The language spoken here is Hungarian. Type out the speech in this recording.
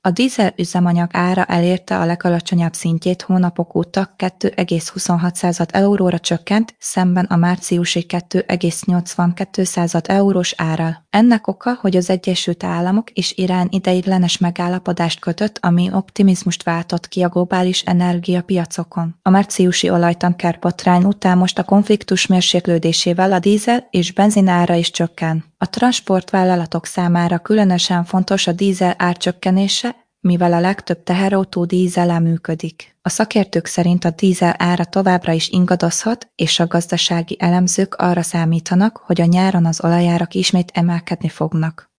A dízel üzemanyag ára elérte a legalacsonyabb szintjét hónapok óta 2,26 euróra csökkent, szemben a márciusi 2,82 eurós árral. Ennek oka, hogy az Egyesült Államok és Irán ideiglenes megállapodást kötött, ami optimizmust váltott ki a globális energiapiacokon. A márciusi olajtanker botrány után most a konfliktus mérséklődésével a dízel és benzin ára is csökken. A transportvállalatok számára különösen fontos a dízel árcsökkenése, mivel a legtöbb teherautó dízellel működik. A szakértők szerint a dízel ára továbbra is ingadozhat, és a gazdasági elemzők arra számítanak, hogy a nyáron az olajárak ismét emelkedni fognak.